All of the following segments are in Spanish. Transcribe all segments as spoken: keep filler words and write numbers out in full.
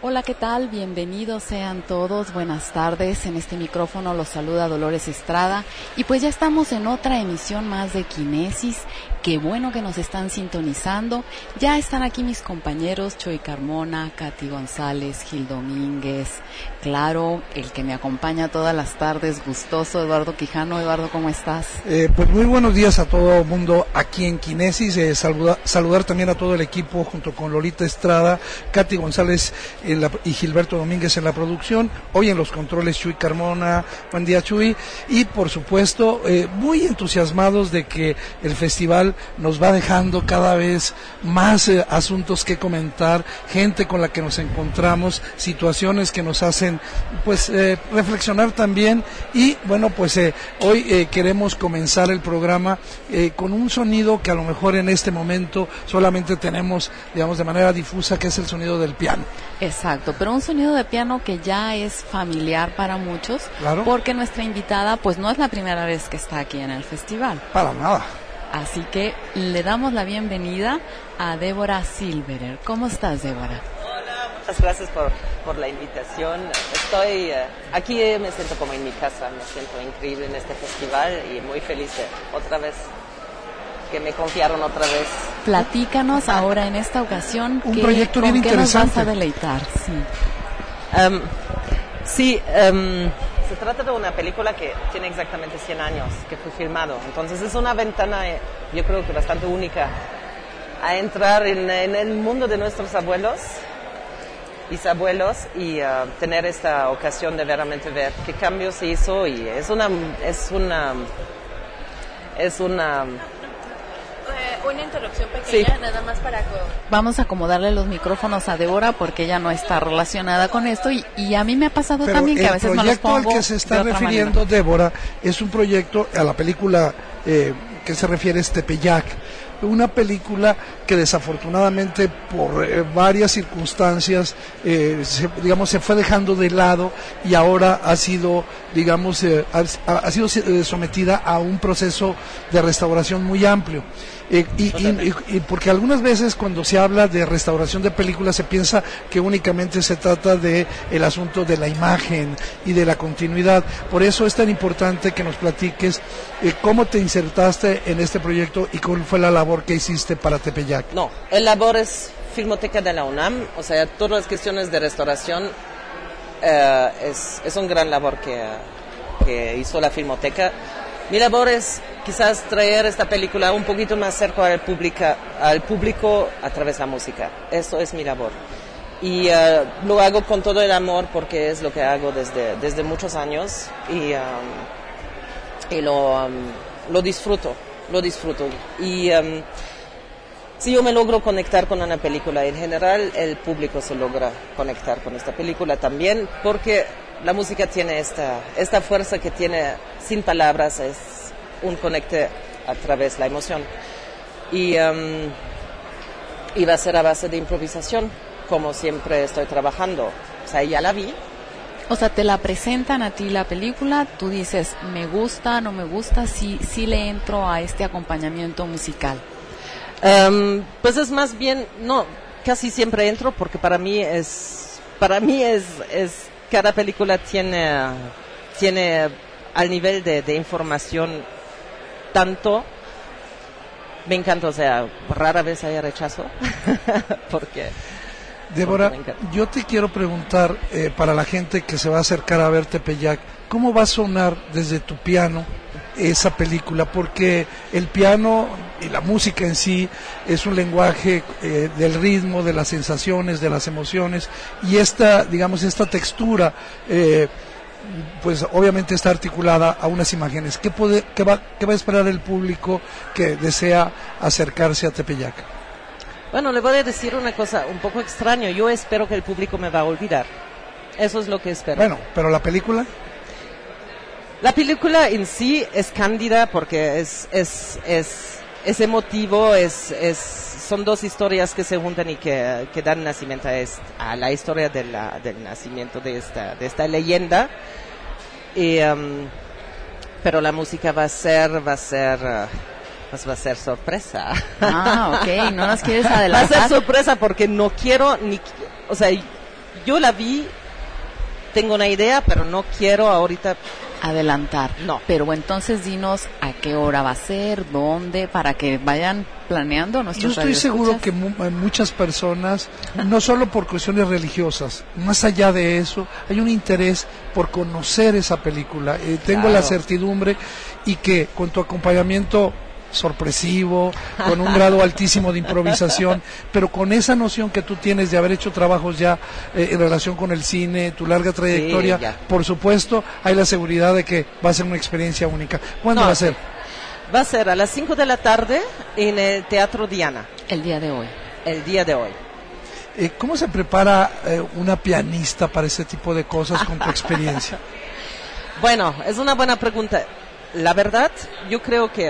Hola, ¿qué tal? Bienvenidos sean todos, buenas tardes. En este micrófono los saluda Dolores Estrada y pues ya estamos en otra emisión más de Kinesis. Qué bueno que nos están sintonizando. Ya están aquí mis compañeros Chuy Carmona, Katy González, Gil Domínguez, claro, el que me acompaña todas las tardes, gustoso, Eduardo Quijano. Eduardo, ¿cómo estás? Eh, pues muy buenos días a todo el mundo aquí en Kinesis. Eh, saluda, saludar también a todo el equipo junto con Lolita Estrada, Katy González en la, y Gilberto Domínguez en la producción. Hoy en los controles Chuy Carmona. Buen día, Chuy. Y por supuesto, eh, muy entusiasmados de que el festival nos va dejando cada vez más eh, asuntos que comentar, gente con la que nos encontramos, situaciones que nos hacen pues eh, reflexionar también. Y bueno, pues eh, hoy eh, queremos comenzar el programa eh, con un sonido que a lo mejor en este momento solamente tenemos, digamos, de manera difusa, que es el sonido del piano. Exacto, pero un sonido de piano que ya es familiar para muchos, claro, porque nuestra invitada pues no es la primera vez que está aquí en el festival. Para nada. Así que le damos la bienvenida a Débora Silverer. ¿Cómo estás, Débora? Hola, muchas gracias por, por la invitación. Estoy uh, aquí, me siento como en mi casa, me siento increíble en este festival y muy feliz de otra vez que me confiaron otra vez. Platícanos ahora en esta ocasión un que, proyecto con bien qué interesante. nos vas a deleitar. Sí, um, sí um, se trata de una película que tiene exactamente cien años, que fue filmado. Entonces es una ventana, yo creo que bastante única, a entrar en, en el mundo de nuestros abuelos, bisabuelos, y uh, tener esta ocasión de verdaderamente ver qué cambios se hizo. Y es una... Es una, es una Una interrupción pequeña, sí. Nada más para... Vamos a acomodarle los micrófonos a Débora porque ella no está relacionada con esto y, y a mí me ha pasado Pero también que a veces me los pongo. El proyecto al que se está refiriendo manera. Débora es un proyecto a la película eh, que se refiere es Tepeyac, una película que desafortunadamente por eh, varias circunstancias eh, se, digamos se fue dejando de lado y ahora ha sido digamos eh, ha, ha sido eh, sometida a un proceso de restauración muy amplio. Eh, y, y, y porque algunas veces cuando se habla de restauración de películas se piensa que únicamente se trata de el asunto de la imagen y de la continuidad. Por eso es tan importante que nos platiques eh, cómo te insertaste en este proyecto y cuál fue la labor que hiciste para Tepeyac. No, el labor es Filmoteca de la UNAM, o sea, todas las cuestiones de restauración eh, es, es un gran labor que, que hizo la Filmoteca. Mi labor es quizás traer esta película un poquito más cerca al público, al público a través de la música. Eso es mi labor. Y uh, lo hago con todo el amor porque es lo que hago desde, desde muchos años y, um, y lo, um, lo disfruto, lo disfruto. Y um, si yo me logro conectar con una película, en general el público se logra conectar con esta película también porque la música tiene esta, esta fuerza que tiene sin palabras, es un conecte a través de la emoción. Y, um, y va a ser a base de improvisación, como siempre estoy trabajando. O sea, ya la vi. O sea, te la presentan a ti la película, tú dices, me gusta, no me gusta, sí, sí le entro a este acompañamiento musical. Um, pues es más bien, no, casi siempre entro porque para mí es, para mí es, es cada película tiene, tiene al nivel de, de información tanto, me encanta, o sea, rara vez haya rechazo, porque... Débora, porque yo te quiero preguntar, eh, para la gente que se va a acercar a ver Tepeyac, ¿cómo va a sonar desde tu piano esa película? Porque el piano y la música en sí es un lenguaje eh, del ritmo, de las sensaciones, de las emociones, y esta, digamos, esta textura, eh, pues obviamente está articulada a unas imágenes. ¿Qué, puede, qué, va, ¿Qué va a esperar el público que desea acercarse a Tepeyac? Bueno, le voy a decir una cosa un poco extraña. Yo espero que el público me va a olvidar. Eso es lo que espero. Bueno, pero la película... La película en sí es cándida porque es es es es emotivo, es es son dos historias que se juntan y que, que dan nacimiento a, esta, a la historia de la, del nacimiento de esta de esta leyenda. Y, um, pero la música va a ser va a ser uh, pues va a ser sorpresa. Ah, ok, no nos quieres adelantar. Va a ser sorpresa porque no quiero ni, o sea, yo la vi, tengo una idea, pero no quiero ahorita adelantar. No. Pero entonces dinos a qué hora va a ser, dónde, para que vayan planeando nuestros Yo estoy seguro que mu- muchas personas, no solo por cuestiones religiosas, más allá de eso, hay un interés por conocer esa película. Eh, tengo Claro. la certidumbre y que con tu acompañamiento sorpresivo, con un grado altísimo de improvisación, pero con esa noción que tú tienes de haber hecho trabajos ya eh, en relación con el cine, tu larga trayectoria, Sí, ya. por supuesto, hay la seguridad de que va a ser una experiencia única. ¿Cuándo No, va a ser? Va a ser a las cinco de la tarde en el Teatro Diana, el día de hoy. el día de hoy. Eh, ¿Cómo se prepara eh, una pianista para ese tipo de cosas con tu experiencia? Bueno, es una buena pregunta. La verdad, yo creo que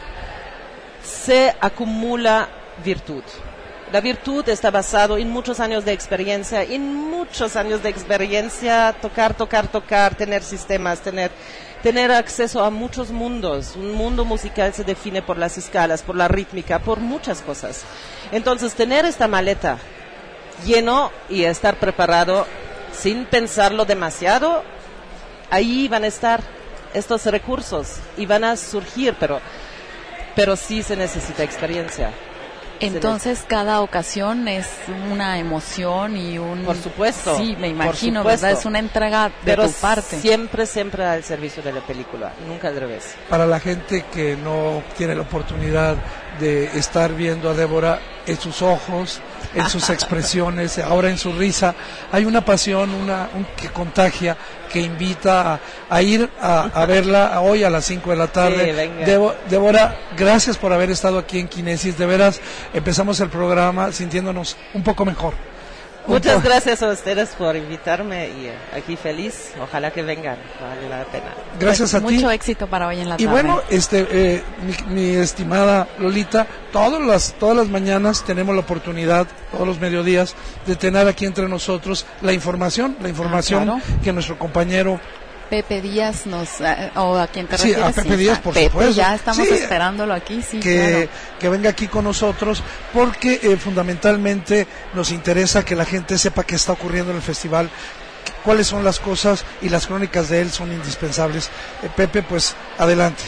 se acumula virtud. La virtud está basado en muchos años de experiencia, en muchos años de experiencia, tocar, tocar, tocar, tener sistemas, tener, tener acceso a muchos mundos. Un mundo musical se define por las escalas, por la rítmica, por muchas cosas. Entonces, tener esta maleta lleno y estar preparado sin pensarlo demasiado, ahí van a estar estos recursos y van a surgir, pero pero sí se necesita experiencia. Entonces cada ocasión es una emoción y un... Por supuesto. Sí, me por imagino, supuesto. ¿verdad? Es una entrega de Pero tu parte. siempre, siempre al servicio de la película, nunca al revés. Para la gente que no tiene la oportunidad de estar viendo a Débora en sus ojos, en sus expresiones, ahora en su risa, hay una pasión una un, que contagia, que invita a, a ir a, a verla hoy a las cinco de la tarde. Sí, venga. Debo- Débora, gracias por haber estado aquí en Kinesis, de veras empezamos el programa sintiéndonos un poco mejor. Un Muchas po- gracias a ustedes por invitarme y eh, aquí feliz, ojalá que vengan, vale la pena. Gracias Pues a ti. mucho éxito para hoy en la Y tarde. bueno, este, eh, mi, mi estimada Lolita, todas las, todas las mañanas tenemos la oportunidad, todos los mediodías, de tener aquí entre nosotros la información, la información claro. que nuestro compañero, Pepe Díaz nos... eh, o a quien te Sí, refieres. a Pepe Díaz, a por Pepe, supuesto. ya estamos Sí, esperándolo aquí, sí, que, claro. que venga aquí con nosotros, porque eh, fundamentalmente nos interesa que la gente sepa qué está ocurriendo en el festival, qu- cuáles son las cosas, y las crónicas de él son indispensables. Eh, Pepe, pues adelante.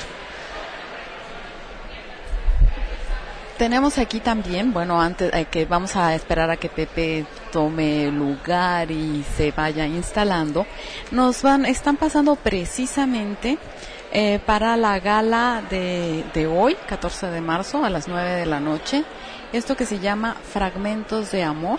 Tenemos aquí también, bueno, antes eh, que vamos a esperar a que Pepe tome lugar y se vaya instalando, nos van, están pasando precisamente eh, para la gala de, de hoy, catorce de marzo, a las nueve de la noche, esto que se llama Fragmentos de Amor.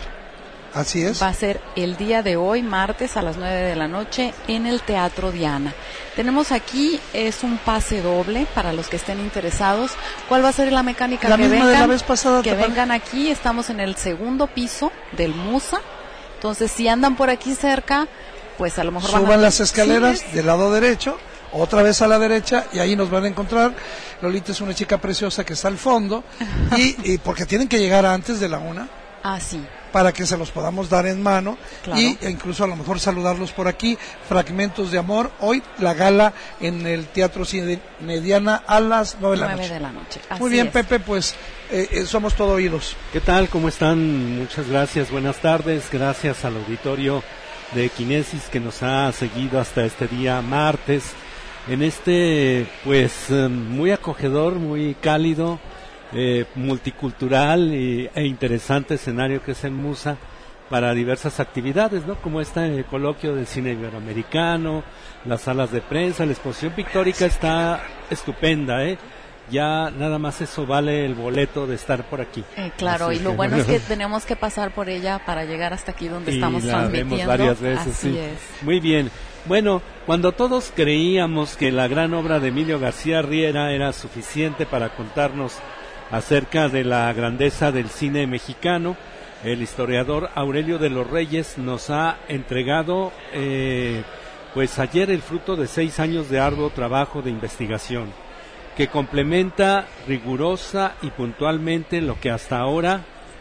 Así es. Va a ser el día de hoy, martes, a las nueve de la noche, en el Teatro Diana. Tenemos aquí, es un pase doble para los que estén interesados. ¿Cuál va a ser la mecánica? La que misma vengan, de la vez pasada, que ¿te parece? vengan aquí, estamos en el segundo piso del Musa. Entonces, si andan por aquí cerca, pues a lo mejor van a... Suban las escaleras Sí, del lado derecho, otra vez a la derecha, y ahí nos van a encontrar. Lolita es una chica preciosa que está al fondo, y, y porque tienen que llegar antes de la una, Ah, sí. para que se los podamos dar en mano, Claro. y e incluso a lo mejor saludarlos por aquí. Fragmentos de Amor, hoy la gala en el Teatro Cine Diana a las nueve de la nueve noche. de la noche. Muy Así bien, es. Pepe, pues eh, eh, somos todo oídos. ¿Qué tal? ¿Cómo están? Muchas gracias, buenas tardes. Gracias al auditorio de Kinesis que nos ha seguido hasta este día martes en este, pues, eh, muy acogedor, muy cálido, eh, multicultural y, e interesante escenario que es el Musa para diversas actividades, ¿no? Como este coloquio del cine iberoamericano, las salas de prensa, la exposición pictórica está estupenda, ¿eh? Ya nada más eso vale el boleto de estar por aquí. Eh, claro, Así y lo que, bueno es que tenemos que pasar por ella para llegar hasta aquí donde y estamos la transmitiendo. vemos varias veces, Así sí. es. Muy bien. Bueno, cuando todos creíamos que la gran obra de Emilio García Riera era suficiente para contarnos acerca de la grandeza del cine mexicano, el historiador Aurelio de los Reyes nos ha entregado, eh, pues ayer, el fruto de seis años de arduo trabajo de investigación, que complementa rigurosa y puntualmente lo que hasta ahora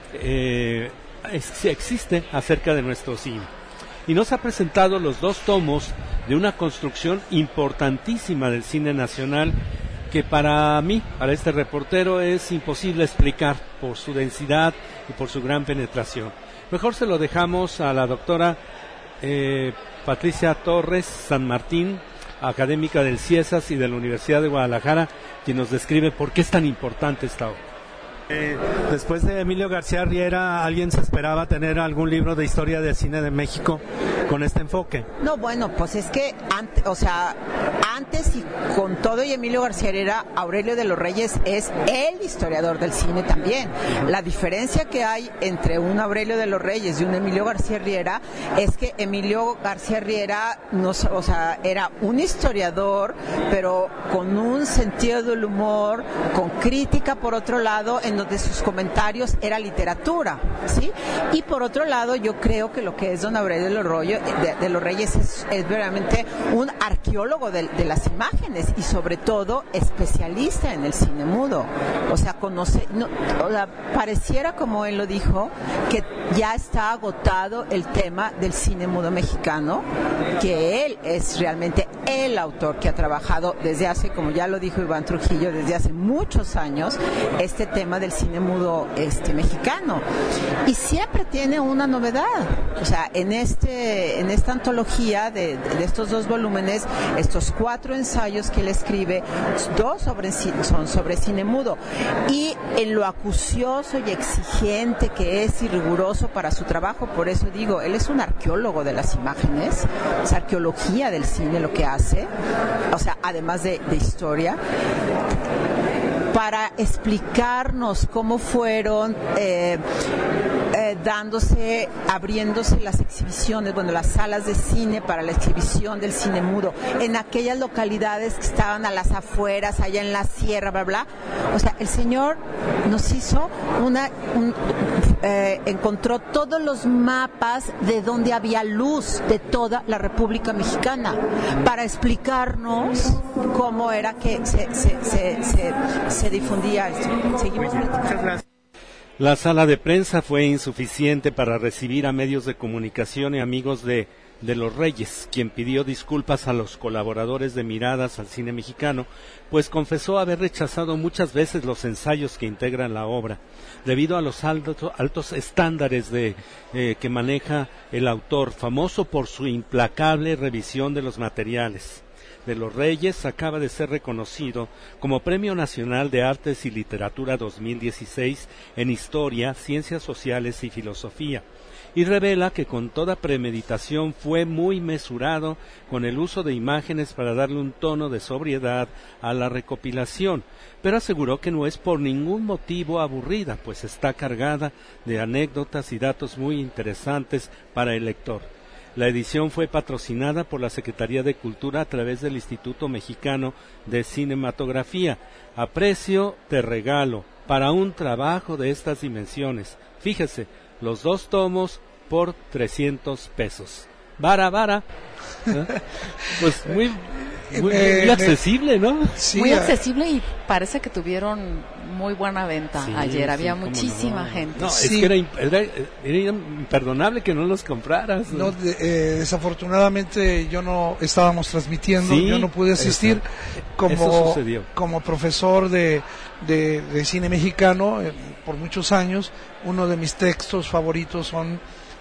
eh, es, existe acerca de nuestro cine. Y nos ha presentado los dos tomos de una construcción importantísima del cine nacional que para mí, para este reportero, es imposible explicar por su densidad y por su gran penetración. Mejor se lo dejamos a la doctora eh, Patricia Torres San Martín, académica del CIESAS y de la Universidad de Guadalajara, quien nos describe por qué es tan importante esta obra. Eh, después de Emilio García Riera, ¿alguien se esperaba tener algún libro de historia del cine de México con este enfoque? No, bueno, pues es que antes, o sea, antes y con todo y Emilio García Riera, Aurelio de los Reyes es el historiador del cine también. La diferencia que hay entre un Aurelio de los Reyes y un Emilio García Riera es que Emilio García Riera no, o sea, era un historiador, pero con un sentido del humor, con crítica por otro lado, en donde sus comentarios era literatura, ¿sí? Y por otro lado, yo creo que lo que es don Aurelio de los, Rollo, de, de los Reyes es, es verdaderamente un arqueólogo de, de las imágenes y sobre todo especialista en el cine mudo. O sea, conoce, no, o sea, pareciera, como él lo dijo, que ya está agotado el tema del cine mudo mexicano, que él es realmente el autor que ha trabajado desde hace, como ya lo dijo Iván Trujillo, desde hace muchos años, este tema del cine mudo este mexicano, y siempre tiene una novedad. O sea, en este en esta antología de, de estos dos volúmenes, estos cuatro ensayos que él escribe, dos sobre, son sobre cine mudo, y en lo acucioso y exigente que es y riguroso para su trabajo. Por eso digo, él es un arqueólogo de las imágenes, es arqueología del cine lo que hace, o sea, además de, de historia, para explicarnos cómo fueron eh, eh, dándose, abriéndose las exhibiciones, bueno, las salas de cine para la exhibición del cine mudo en aquellas localidades que estaban a las afueras, allá en la sierra, bla, bla. O sea, el señor nos hizo una, un, eh, encontró todos los mapas de donde había luz de toda la República Mexicana para explicarnos cómo era que se, se, se, se, se difundía esto. Seguimos. Muchas gracias. La sala de prensa fue insuficiente para recibir a medios de comunicación y amigos de, de los Reyes, quien pidió disculpas a los colaboradores de Miradas al cine mexicano, pues confesó haber rechazado muchas veces los ensayos que integran la obra, debido a los altos, altos estándares de, eh, que maneja el autor, famoso por su implacable revisión de los materiales. De los Reyes acaba de ser reconocido como Premio Nacional de Artes y Literatura dos mil dieciséis en Historia, Ciencias Sociales y Filosofía, y revela que con toda premeditación fue muy mesurado con el uso de imágenes para darle un tono de sobriedad a la recopilación, pero aseguró que no es por ningún motivo aburrida, pues está cargada de anécdotas y datos muy interesantes para el lector. La edición fue patrocinada por la Secretaría de Cultura a través del Instituto Mexicano de Cinematografía. A precio de regalo, para un trabajo de estas dimensiones. Fíjese, los dos tomos por trescientos pesos. Vara, vara. ¿Eh? Pues muy, muy, Eh, muy accesible, ¿no? Sí, Muy a- accesible, y parece que tuvieron muy buena venta Sí, ayer. Había sí, cómo muchísima no. gente. No, Sí. es que era, imp- era, era imperdonable que no los compraras. No, de- eh, desafortunadamente yo no estábamos transmitiendo, Sí, yo no pude asistir eso- como, eso sucedió. como profesor de, de, de cine mexicano eh, por muchos años. Uno de mis textos favoritos son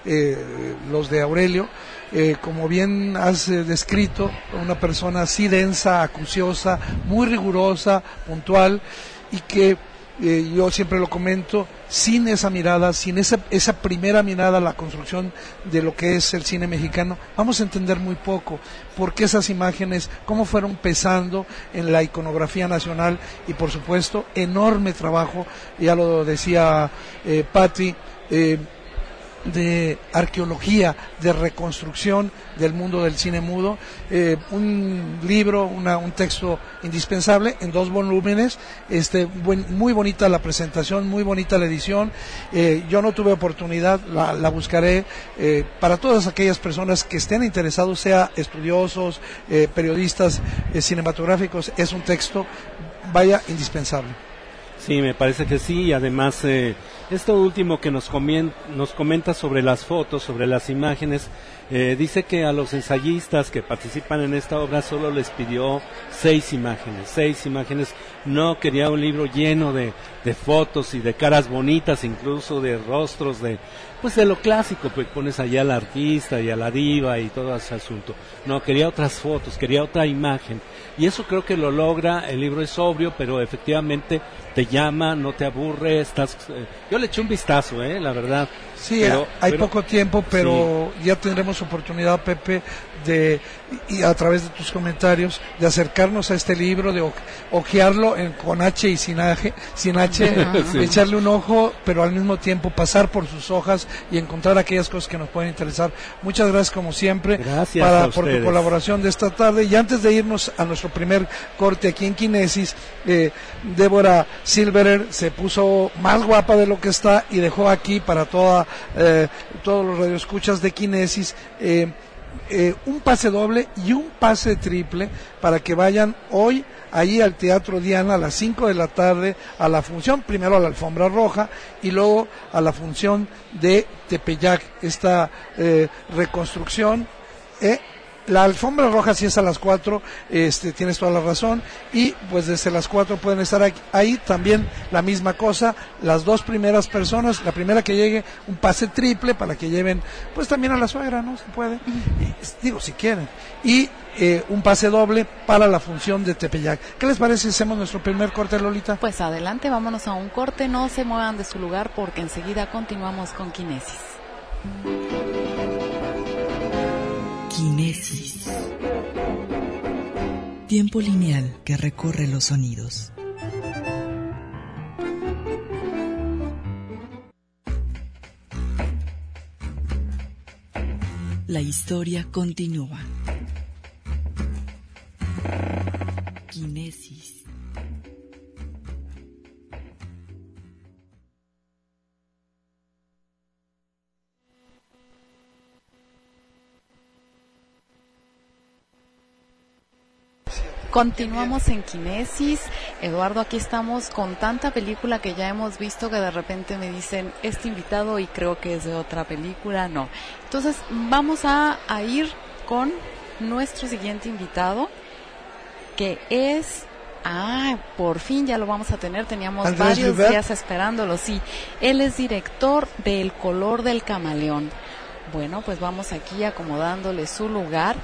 eh, los de Aurelio. Eh, como bien has eh, descrito, una persona así densa, acuciosa, muy rigurosa, puntual, y que eh, yo siempre lo comento, sin esa mirada, sin esa, esa primera mirada a la construcción de lo que es el cine mexicano, vamos a entender muy poco por qué esas imágenes, cómo fueron pesando en la iconografía nacional, y por supuesto, enorme trabajo, ya lo decía eh, Patti, eh, de arqueología, de reconstrucción del mundo del cine mudo, eh, un libro, una, un texto indispensable en dos volúmenes, este, buen, muy bonita la presentación, muy bonita la edición. Eh, yo no tuve oportunidad, la, la buscaré eh, para todas aquellas personas que estén interesados, sea estudiosos, eh, periodistas eh, cinematográficos. Es un texto, vaya, indispensable. Sí, me parece que sí, y además eh, esto último que nos, comien- nos comenta sobre las fotos, sobre las imágenes, eh, dice que a los ensayistas que participan en esta obra solo les pidió seis imágenes, seis imágenes, no quería un libro lleno de, de fotos y de caras bonitas, incluso de rostros, de pues de lo clásico, pues pones allá al artista y a la diva y todo ese asunto. No, quería otras fotos, quería otra imagen, y eso creo que lo logra. El libro es sobrio, pero efectivamente te llama, no te aburre, estás... Eh, yo le eché un vistazo, eh, la verdad. Sí, pero, hay pero, poco tiempo, pero sí. Ya tendremos oportunidad, Pepe, de y a través de tus comentarios, de acercarnos a este libro, de o, ojearlo en, con H y sin H, sin H sí. Echarle un ojo, pero al mismo tiempo pasar por sus hojas y encontrar aquellas cosas que nos pueden interesar. Muchas gracias como siempre gracias para, a por tu colaboración de esta tarde. Y antes de irnos a nuestro primer corte aquí en Kinesis, eh, Débora Silverer se puso más guapa de lo que está y dejó aquí para toda eh, todos los radioescuchas de Kinesis eh, eh, un pase doble y un pase triple para que vayan hoy ahí al Teatro Diana a las cinco de la tarde a la función, primero a la Alfombra Roja y luego a la función de Tepeyac, esta eh, reconstrucción. Eh, La Alfombra Roja sí es a las cuatro, este, tienes toda la razón, y pues desde las cuatro pueden estar ahí, ahí también la misma cosa, las dos primeras personas, la primera que llegue, un pase triple para que lleven, pues también a la suegra, ¿no? Se puede, y, digo, si quieren, y eh, un pase doble para la función de Tepeyac. ¿Qué les parece si hacemos nuestro primer corte, Lolita? Pues adelante, vámonos a un corte, no se muevan de su lugar porque enseguida continuamos con Kinesis. Kinesis. Tiempo lineal que recorre los sonidos. La historia continúa. Kinesis. Continuamos en Kinesis. Eduardo, aquí estamos con tanta película que ya hemos visto que de repente me dicen este invitado y creo que es de otra película. No. Entonces vamos a, a ir con nuestro siguiente invitado, que es... Ah, por fin ya lo vamos a tener. Teníamos Andrés varios Joubert. días esperándolo. Sí, él es director de El color del camaleón. Bueno, pues vamos aquí acomodándole su lugar.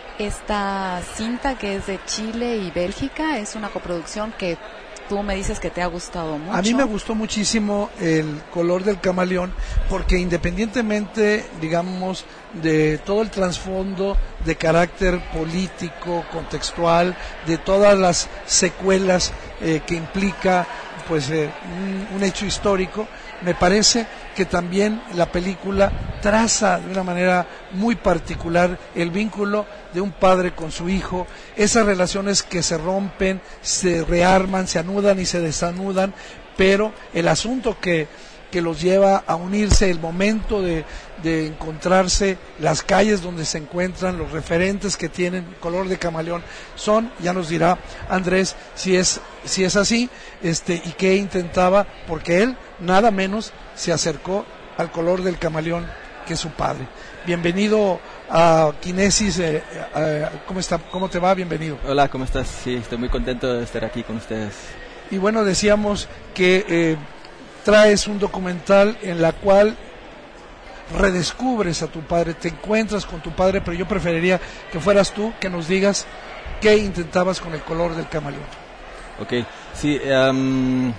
Esta cinta, que es de Chile y Bélgica, es una coproducción que tú me dices que te ha gustado mucho. A mí me gustó muchísimo El color del camaleón, porque independientemente, digamos, de todo el trasfondo de carácter político, contextual, de todas las secuelas eh, que implica pues eh, un, un hecho histórico, me parece que también la película traza de una manera muy particular el vínculo de un padre con su hijo, esas relaciones que se rompen, se rearman, se anudan y se desanudan, pero el asunto que, que los lleva a unirse, el momento de, de encontrarse, las calles donde se encuentran, los referentes que tienen Color de Camaleón son, ya nos dirá Andrés si es, si es así, este, y qué intentaba, porque él nada menos se acercó al Color del Camaleón que su padre. Bienvenido a Kinesis, eh, eh, ¿cómo está? ¿Cómo te va? Bienvenido. Hola, ¿cómo estás? Sí, estoy muy contento de estar aquí con ustedes. Y bueno, decíamos que eh, traes un documental en la cual redescubres a tu padre, te encuentras con tu padre, pero yo preferiría que fueras tú, que nos digas qué intentabas con El color del camaleón. Ok, sí, um,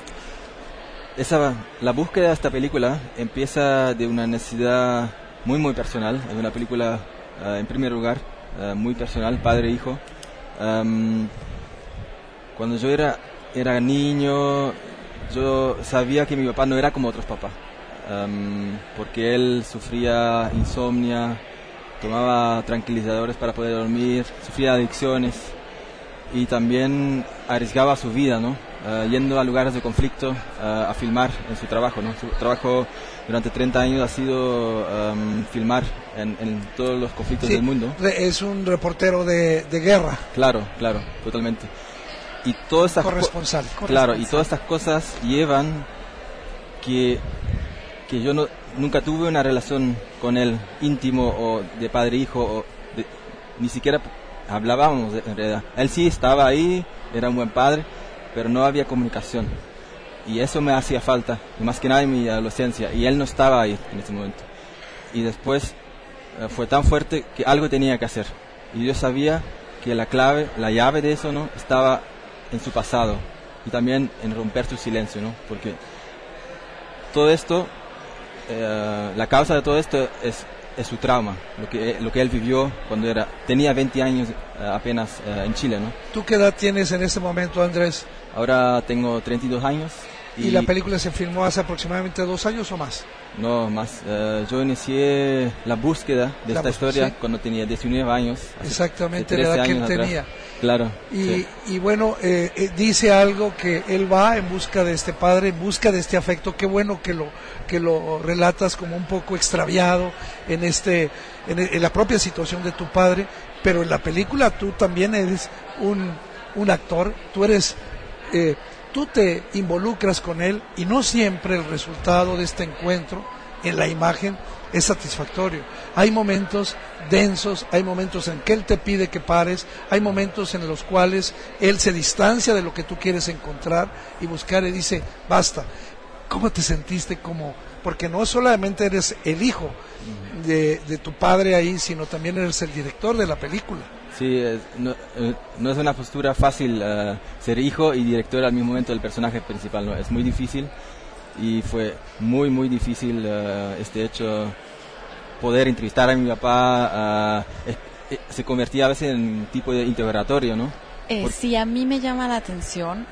esa, la búsqueda de esta película empieza de una necesidad muy muy personal, es una película uh, en primer lugar uh, muy personal, padre e hijo. Um, cuando yo era, era niño, yo sabía que mi papá no era como otros papás, um, porque él sufría insomnia, tomaba tranquilizadores para poder dormir, sufría adicciones y también arriesgaba su vida, ¿no? Uh, yendo a lugares de conflicto uh, a filmar en su trabajo, ¿no? Su trabajo durante treinta años ha sido um, filmar en, en todos los conflictos sí, del mundo. Es un reportero de, de guerra. Claro, claro, totalmente. y todas estas corresponsal, co- claro, y todas estas cosas llevan que que yo no nunca tuve una relación con él íntimo o de padre hijo o de, ni siquiera hablábamos de, en realidad. Él sí estaba ahí, era un buen padre, pero no había comunicación y eso me hacía falta, y más que nada en mi adolescencia, y él no estaba ahí en ese momento. Y después eh, fue tan fuerte que algo tenía que hacer, y yo sabía que la clave, la llave de eso, ¿no?, estaba en su pasado y también en romper su silencio, ¿no? Porque todo esto, eh, la causa de todo esto es, es su trauma, lo que, lo que él vivió cuando era, tenía veinte años eh, apenas eh, en Chile, ¿no? ¿Tú qué edad tienes en este momento, Andrés? Ahora tengo treinta y dos años. ¿Y, ¿Y la película se filmó hace aproximadamente dos años o más? No, más. Uh, yo inicié la búsqueda de la esta búsqueda, historia, ¿sí?, cuando tenía diecinueve años. Exactamente, la edad que él tenía. Atrás. Claro. Y, sí. y bueno, eh, eh, dice algo que él va en busca de este padre, en busca de este afecto. Qué bueno que lo que lo relatas como un poco extraviado en este en, en la propia situación de tu padre, pero en la película tú también eres un, un actor, tú eres... Eh, tú te involucras con él y no siempre el resultado de este encuentro en la imagen es satisfactorio. Hay momentos densos, hay momentos en que él te pide que pares, hay momentos en los cuales él se distancia de lo que tú quieres encontrar y buscar y dice, basta. ¿Cómo te sentiste? Como, porque no solamente eres el hijo de, de tu padre ahí, sino también eres el director de la película. Sí, es, no, eh, no es una postura fácil uh, ser hijo y director al mismo momento del personaje principal, ¿no? Es muy difícil y fue muy, muy difícil uh, este hecho, poder entrevistar a mi papá, uh, es, es, se convertía a veces en un tipo de interrogatorio, ¿no? Eh, Por... Sí, a mí me llama la atención,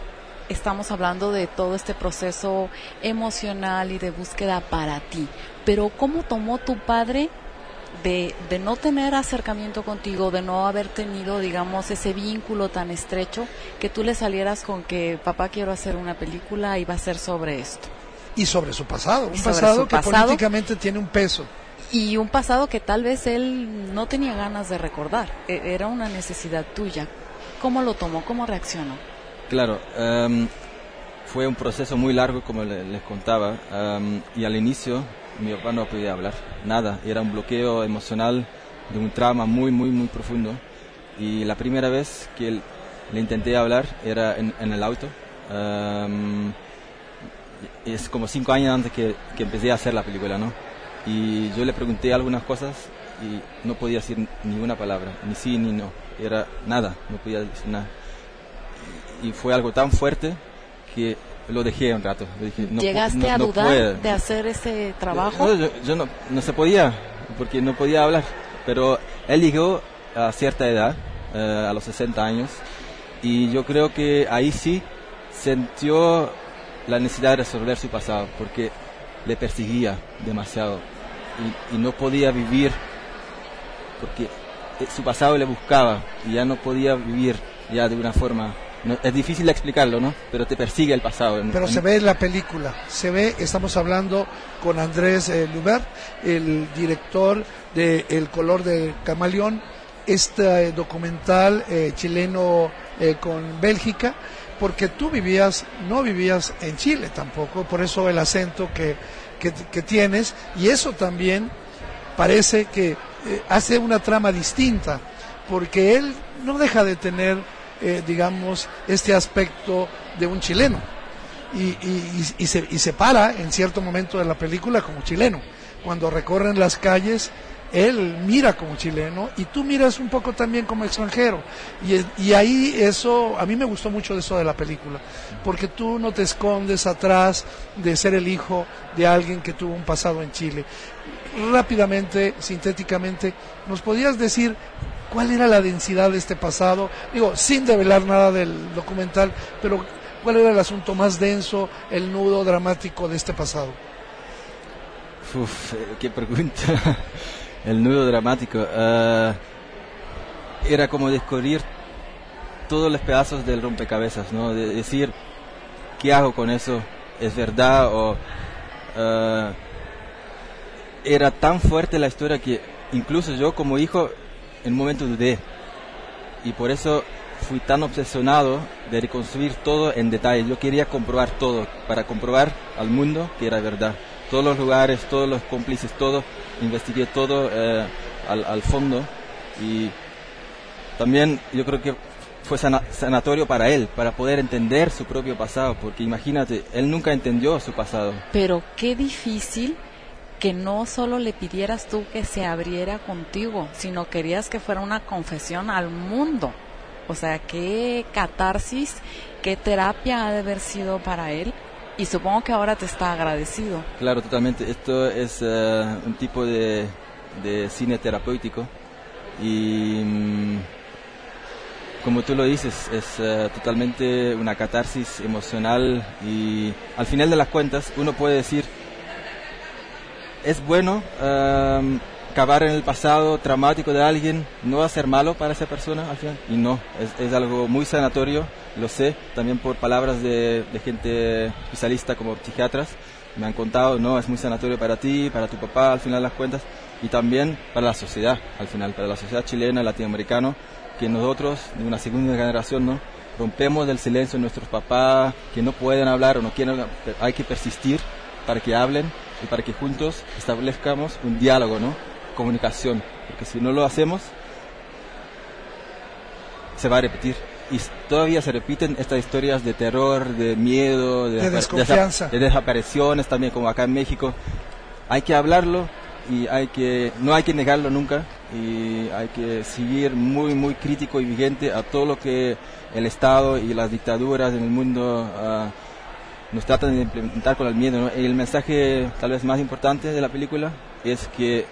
estamos hablando de todo este proceso emocional y de búsqueda para ti, pero ¿cómo tomó tu padre De, de no tener acercamiento contigo, de no haber tenido, digamos, ese vínculo tan estrecho, que tú le salieras con que papá, quiero hacer una película y va a ser sobre esto? Y sobre su pasado, un sobre pasado su que pasado, políticamente tiene un peso. Y un pasado que tal vez él no tenía ganas de recordar, era una necesidad tuya. ¿Cómo lo tomó? ¿Cómo reaccionó? Claro, um, fue un proceso muy largo, como le, les contaba, um, y al inicio mi papá no podía hablar, nada, era un bloqueo emocional de un trauma muy, muy, muy profundo. Y la primera vez que él, le intenté hablar era en, en el auto. Um, es como cinco años antes que, que empecé a hacer la película, ¿no? Y yo le pregunté algunas cosas y no podía decir ni una palabra, ni sí ni no, era nada, no podía decir nada. Y fue algo tan fuerte que lo dejé un rato. Dije, no, ¿Llegaste no, a no dudar puede. de hacer ese trabajo? No, yo, yo no, no se podía, porque no podía hablar. Pero él llegó a cierta edad, eh, a los sesenta años, y yo creo que ahí sí sintió la necesidad de resolver su pasado, porque le perseguía demasiado y, y no podía vivir, porque su pasado le buscaba y ya no podía vivir ya de una forma... No, es difícil de explicarlo, ¿no? Pero te persigue el pasado. En, Pero en... se ve en la película, se ve, estamos hablando con Andrés eh, Lubert, el director de El color del camaleón, este eh, documental eh, chileno eh, con Bélgica, porque tú vivías, no vivías en Chile tampoco, por eso el acento que, que, que tienes, y eso también parece que eh, hace una trama distinta, porque él no deja de tener... Eh, digamos, este aspecto de un chileno y, y, y, se, y se para en cierto momento de la película como chileno. Cuando recorren las calles, él mira como chileno y tú miras un poco también como extranjero. Y, y ahí eso, a mí me gustó mucho eso de la película, porque tú no te escondes atrás de ser el hijo de alguien que tuvo un pasado en Chile. Rápidamente, sintéticamente, ¿nos podías decir cuál era la densidad de este pasado? Digo, sin develar nada del documental, pero ¿cuál era el asunto más denso, el nudo dramático de este pasado? Uf, qué pregunta. El nudo dramático. Uh, era como descubrir todos los pedazos del rompecabezas, ¿no? De decir, ¿qué hago con eso? ¿Es verdad? O uh, era tan fuerte la historia que incluso yo como hijo en un momento dudé, y por eso fui tan obsesionado de reconstruir todo en detalle. Yo quería comprobar todo, para comprobar al mundo que era verdad. Todos los lugares, todos los cómplices, todo, investigué todo eh, al, al fondo. Y también yo creo que fue sana, sanatorio para él, para poder entender su propio pasado, porque imagínate, él nunca entendió su pasado. Pero qué difícil que no solo le pidieras tú que se abriera contigo, sino querías que fuera una confesión al mundo. O sea, qué catarsis, qué terapia ha de haber sido para él, y supongo que ahora te está agradecido. Claro, totalmente. Esto es uh, un tipo de, de cine terapéutico, y um, como tú lo dices, es uh, totalmente una catarsis emocional, y al final de las cuentas uno puede decir, es bueno uh, cavar en el pasado traumático de alguien, no va a ser malo para esa persona al final, y no, es, es algo muy sanatorio, lo sé, también por palabras de, de gente especialista como psiquiatras, me han contado, no, es muy sanatorio para ti, para tu papá al final de las cuentas, y también para la sociedad, al final, para la sociedad chilena, latinoamericana, que nosotros, de una segunda generación, ¿no?, rompemos el silencio de nuestros papás, que no pueden hablar o no quieren, hay que persistir para que hablen y para que juntos establezcamos un diálogo, ¿no?, comunicación, porque si no lo hacemos, se va a repetir. Y todavía se repiten estas historias de terror, de miedo, de, de desconfianza, de, de desapariciones también, como acá en México. Hay que hablarlo y hay que no hay que negarlo nunca, y hay que seguir muy muy crítico y vigente a todo lo que el Estado y las dictaduras en el mundo uh, nos tratan de implementar con el miedo, ¿no? El mensaje tal vez más importante de la película es que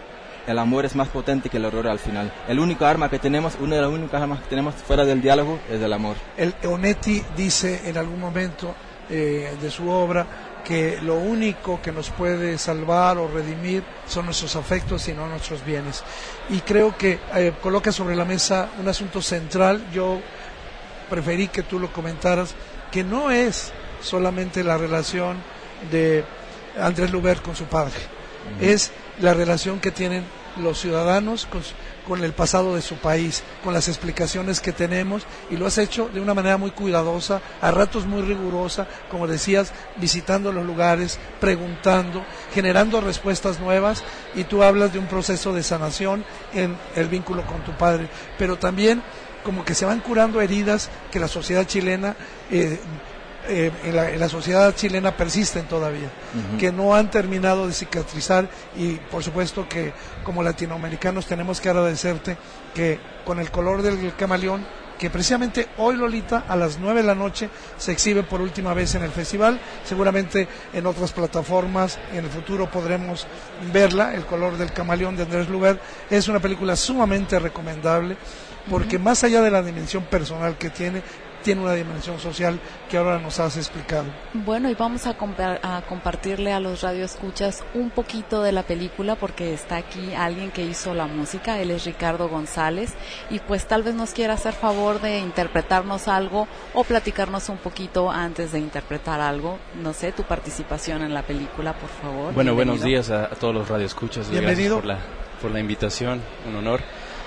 el amor es más potente que el horror al final. El único arma que tenemos, una de las únicas armas que tenemos fuera del diálogo es el amor. El Onetti dice en algún momento eh, de su obra que lo único que nos puede salvar o redimir son nuestros afectos y no nuestros bienes. Y creo que eh, coloca sobre la mesa un asunto central. Yo preferí que tú lo comentaras, que no es solamente la relación de Andrés Lubert con su padre, uh-huh. es la relación que tienen los ciudadanos con, con el pasado de su país, con las explicaciones que tenemos, y lo has hecho de una manera muy cuidadosa, a ratos muy rigurosa, como decías, visitando los lugares, preguntando, generando respuestas nuevas, y tú hablas de un proceso de sanación en el vínculo con tu padre, pero también como que se van curando heridas que la sociedad chilena eh, Eh, en, la, en la sociedad chilena persisten todavía, uh-huh. que no han terminado de cicatrizar, y por supuesto que como latinoamericanos tenemos que agradecerte que con El color del camaleón, que precisamente hoy, Lolita, a las nueve de la noche se exhibe por última vez en el festival, seguramente en otras plataformas en el futuro podremos verla. El color del camaleón de Andrés Lubert es una película sumamente recomendable, porque uh-huh. más allá de la dimensión personal que tiene, tiene una dimensión social que ahora nos has explicado. Bueno, y vamos a, compa- a compartirle a los radioescuchas un poquito de la película, porque está aquí alguien que hizo la música, él es Ricardo González, y pues tal vez nos quiera hacer favor de interpretarnos algo o platicarnos un poquito antes de interpretar algo. No sé, tu participación en la película, por favor. Bueno, Bienvenido. Buenos días a, a todos los radioescuchas. Bienvenido. Gracias por la, por la invitación, un honor.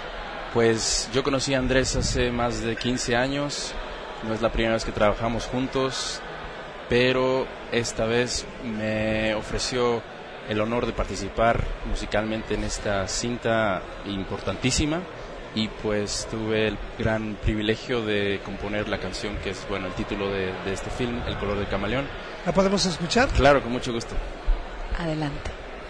Pues yo conocí a Andrés hace más de quince años. No es la primera vez que trabajamos juntos, pero esta vez me ofreció el honor de participar musicalmente en esta cinta importantísima, y pues tuve el gran privilegio de componer la canción que es, bueno, el título de, de este film, El color del camaleón. ¿La podemos escuchar? Claro, con mucho gusto. Adelante.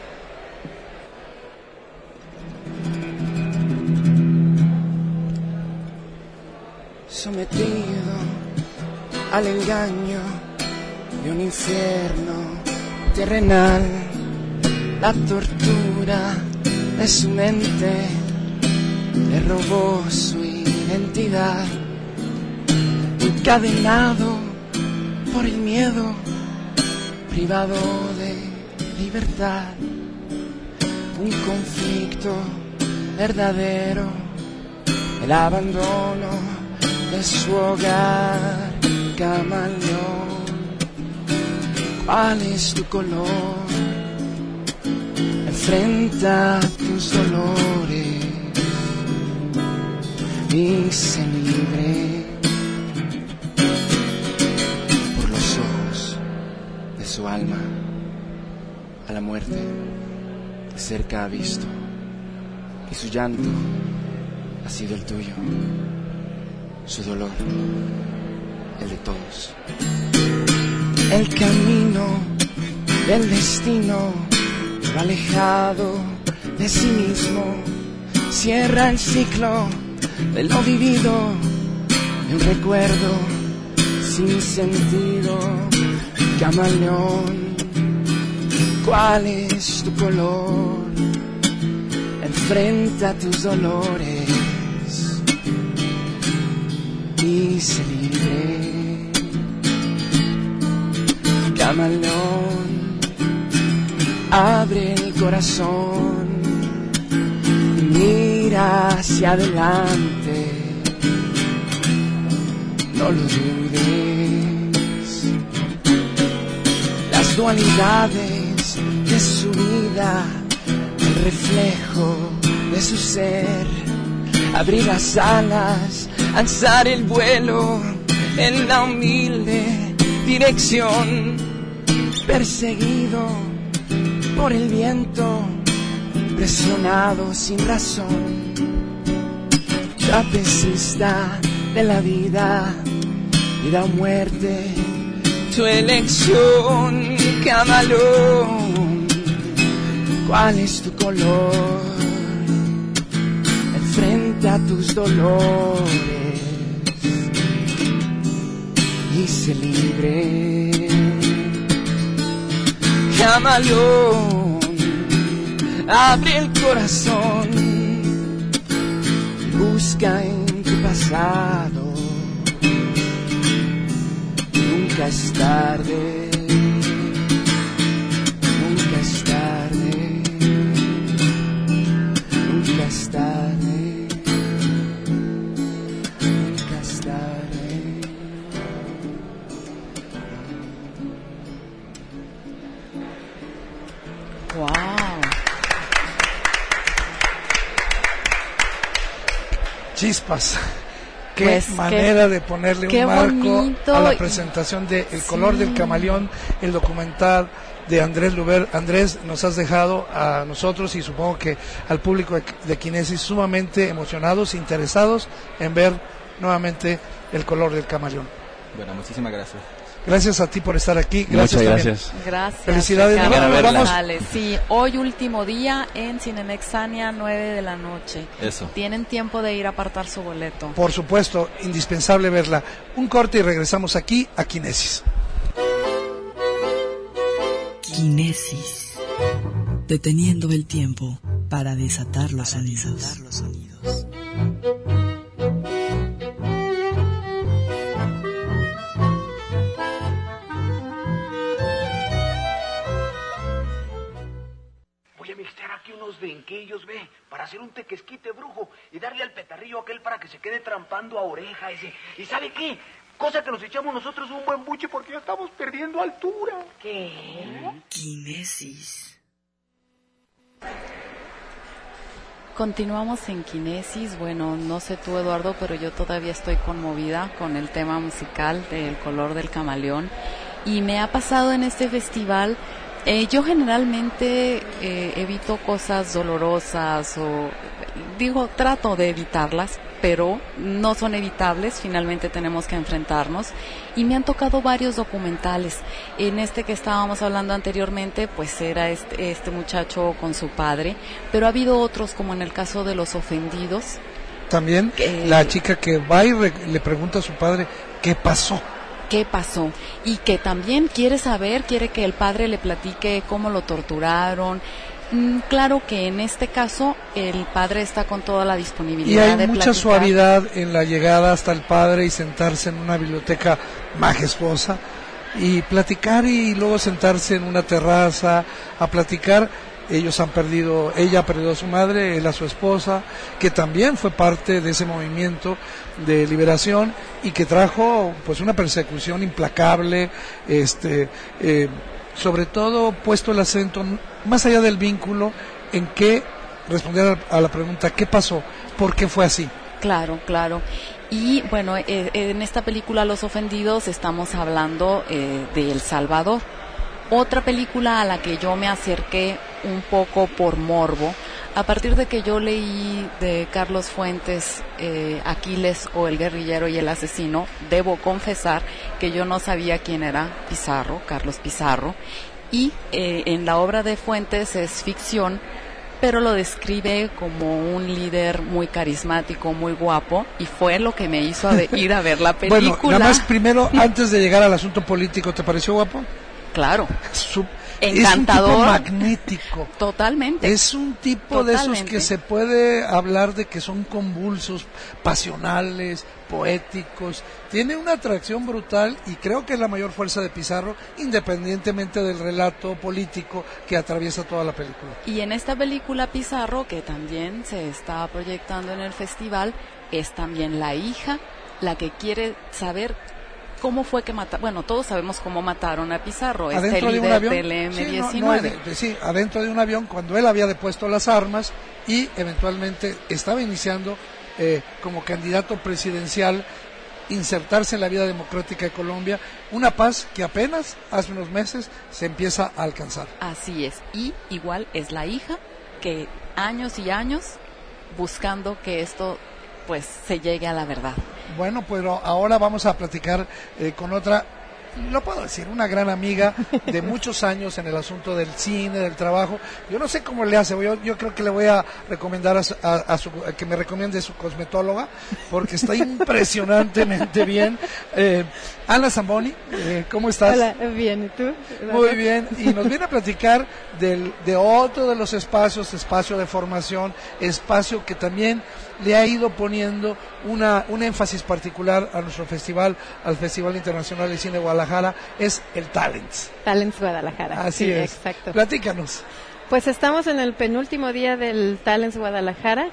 Sometido al engaño de un infierno terrenal, la tortura de su mente le robó su identidad, encadenado por el miedo, privado de libertad, un conflicto verdadero, el abandono de su hogar. Camaleón, ¿cuál es tu color? Enfrenta tus dolores y sé libre. su alma a la muerte de cerca ha visto, y su llanto ha sido el tuyo, su dolor el de todos. El camino del destino va alejado de sí mismo, cierra el ciclo de lo vivido, de un recuerdo sin sentido. Camaleón, ¿cuál es tu color? Enfrenta tus dolores y sé libre. Camaleón, abre el corazón y mira hacia adelante, no lo dudes. Las dualidades de su vida, el reflejo de su ser, abrir las alas, alzar el vuelo en la humilde dirección, perseguido por el viento, presionado sin razón, trapecista de la vida, vida o muerte, tu elección. Camaleón, ¿cuál es tu color? Enfrenta tus dolores y sé libre. Camaleón, abre el corazón, busca en tu pasado, nunca es tarde, nunca es tarde, nunca es tarde, nunca es tarde. Wow. Chispas. Qué Pues, manera qué- de ponerle qué un marco bonito. a la presentación de El color Sí. del camaleón, el documental de Andrés Luber. Andrés, nos has dejado a nosotros y supongo que al público de- de Kinesis sumamente emocionados, interesados en ver nuevamente El color del camaleón. Bueno, muchísimas gracias. Gracias a ti por estar aquí. Gracias Muchas también. gracias. Gracias. Felicidades. Ricardo Vayan a verla. González. Sí, hoy último día en Cinemexania, nueve de la noche. Eso. Tienen tiempo de ir a apartar su boleto. Por supuesto, indispensable verla. Un corte y regresamos aquí a Kinesis. Kinesis. Deteniendo el tiempo para desatar los sonidos. Voy a mixtear aquí unos brinquillos, ve, para hacer un tequesquite brujo y darle al petarrillo aquel para que se quede trampando a oreja ese. ¿Y sabe qué? Cosa que nos echamos nosotros un buen buche porque ya estamos perdiendo altura. ¿Qué? Kinesis. Continuamos en Kinesis. Bueno, no sé tú, Eduardo, pero yo todavía estoy conmovida con el tema musical de El color del camaleón. Y me ha pasado en este festival, eh, yo generalmente eh, evito cosas dolorosas o, digo, trato de evitarlas, pero no son evitables, finalmente tenemos que enfrentarnos. Y me han tocado varios documentales. En este que estábamos hablando anteriormente, pues era este, este muchacho con su padre, pero ha habido otros, como en el caso de Los Ofendidos. También Que- la chica que va y re- le pregunta a su padre qué pasó. ¿Qué pasó? Y que también quiere saber, quiere que el padre le platique cómo lo torturaron. Mm, claro que en este caso el padre está con toda la Y disponibilidad hay de mucha platicar. suavidad en la llegada hasta el padre y sentarse en una biblioteca majestuosa y platicar y luego sentarse en una terraza a platicar. Ellos han perdido, ella ha perdido a su madre, él a su esposa, que también fue parte de ese movimiento de liberación y que trajo pues una persecución implacable, este, eh, sobre todo puesto el acento más allá del vínculo en que responder a la pregunta ¿qué pasó? ¿Por qué fue así? Claro, claro. Y bueno, eh, en esta película Los Ofendidos estamos hablando eh, de El Salvador. otra película a la que yo me acerqué un poco por morbo, a partir de que yo leí de Carlos Fuentes eh, Aquiles o el guerrillero y el asesino, debo confesar que yo no sabía quién era Pizarro, Carlos Pizarro, y eh, en la obra de Fuentes es ficción, pero lo describe como un líder muy carismático, muy guapo, y fue lo que me hizo a ver, ir a ver la película. Bueno, nada más primero, antes de llegar al asunto político, ¿te pareció guapo? Claro. Su Encantador. Es un tipo magnético. Totalmente. Es un tipo Totalmente. de esos que se puede hablar de que son convulsos, pasionales, poéticos. Tiene una atracción brutal y creo que es la mayor fuerza de Pizarro, independientemente del relato político que atraviesa toda la película. Y en esta película Pizarro, que también se está proyectando en el festival, es también la hija la que quiere saber cómo fue que mataron. Bueno, todos sabemos cómo mataron a Pizarro, este líder de del eme diecinueve. Sí, no, no, de, de, sí, adentro de un avión, cuando él había depuesto las armas y eventualmente estaba iniciando eh, como candidato presidencial insertarse en la vida democrática de Colombia, una paz que apenas hace unos meses se empieza a alcanzar. Así es, y igual es la hija que años y años buscando que esto pues se llegue a la verdad. Bueno, pues ahora vamos a platicar eh, con otra, lo puedo decir, una gran amiga de muchos años en el asunto del cine, del trabajo. Yo no sé cómo le hace, yo, yo creo que le voy a recomendar a, su, a, a, su, a que me recomiende su cosmetóloga, porque está impresionantemente bien. Eh, Ana Zamboni, eh, ¿cómo estás? Hola, bien, ¿y tú? Muy bien, y nos viene a platicar del, de otro de los espacios, espacio de formación, espacio que también le ha ido poniendo una, un énfasis particular a nuestro festival, al Festival Internacional de Cine de Guadalajara, es el Talents. Talents Guadalajara. Así sí, es. Exacto. Platícanos. Pues estamos en el penúltimo día del Talents Guadalajara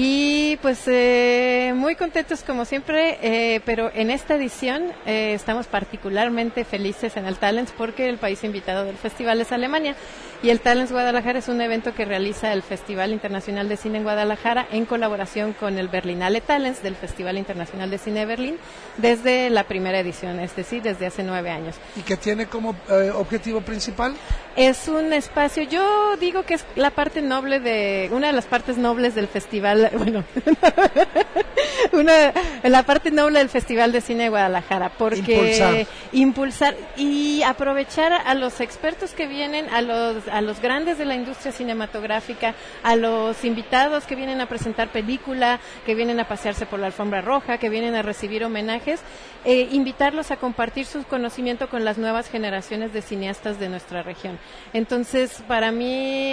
y pues eh, muy contentos como siempre, eh, pero en esta edición eh, estamos particularmente felices en el Talents porque el país invitado del festival es Alemania y el Talents Guadalajara es un evento que realiza el Festival Internacional de Cine en Guadalajara en colaboración con el Berlinale Talents del Festival Internacional de Cine de Berlín desde la primera edición, es decir, desde hace nueve años. ¿Y qué tiene como eh, objetivo principal? Es un espacio, yo digo que es la parte noble de, una de las partes nobles del festival, bueno, una, la parte noble del Festival de Cine de Guadalajara, porque impulsar. impulsar y aprovechar a los expertos que vienen, a los, a los grandes de la industria cinematográfica, a los invitados que vienen a presentar película, que vienen a pasearse por la alfombra roja, que vienen a recibir homenajes, eh, invitarlos a compartir su conocimiento con las nuevas generaciones de cineastas de nuestra región. Entonces, para mí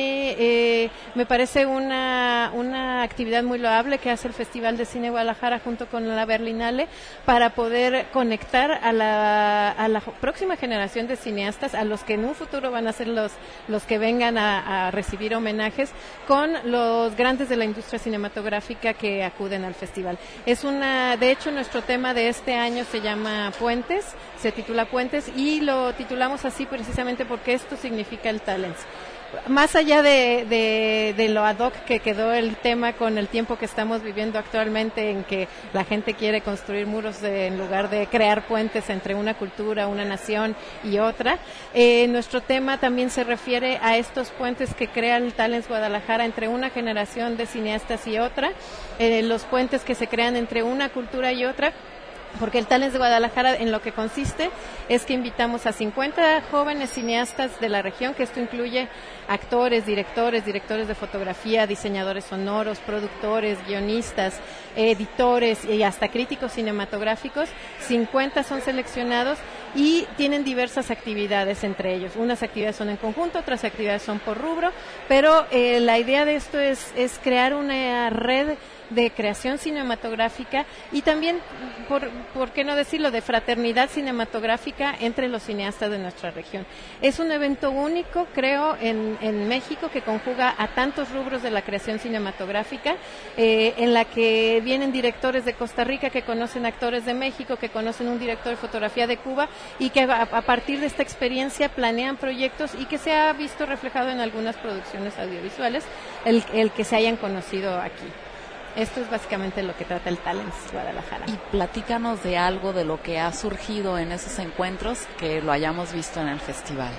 eh, me parece una, una actividad muy loable que hace el Festival de Cine Guadalajara junto con la Berlinale para poder conectar a la, a la próxima generación de cineastas, a los que en un futuro van a ser los, los que vengan a, a recibir homenajes, con los grandes de la industria cinematográfica que acuden al festival. Es una, de hecho, nuestro tema de este año se llama Puentes, se titula Puentes y lo titulamos así precisamente porque esto significa el Talents. Más allá de, de, de lo ad hoc que quedó el tema con el tiempo que estamos viviendo actualmente, en que la gente quiere construir muros de, en lugar de crear puentes entre una cultura, una nación y otra, eh, nuestro tema también se refiere a estos puentes que crea el Talents Guadalajara entre una generación de cineastas y otra, eh, los puentes que se crean entre una cultura y otra. Porque el Talents de Guadalajara en lo que consiste es que invitamos a cincuenta jóvenes cineastas de la región, que esto incluye actores, directores, directores de fotografía, diseñadores sonoros, productores, guionistas, editores y hasta críticos cinematográficos. cincuenta son seleccionados y tienen diversas actividades entre ellos. Unas actividades son en conjunto, otras actividades son por rubro, pero eh, la idea de esto es, es crear una red de creación cinematográfica y también, por, por qué no decirlo, de fraternidad cinematográfica entre los cineastas de nuestra región. Es un evento único, creo, en, en México, que conjuga a tantos rubros de la creación cinematográfica, eh, en la que vienen directores de Costa Rica que conocen actores de México, que conocen un director de fotografía de Cuba y que a, a partir de esta experiencia planean proyectos y que se ha visto reflejado en algunas producciones audiovisuales, el, el que se hayan conocido aquí. Esto es básicamente lo que trata el Talents Guadalajara. Y platícanos de algo de lo que ha surgido en esos encuentros que lo hayamos visto en el festival.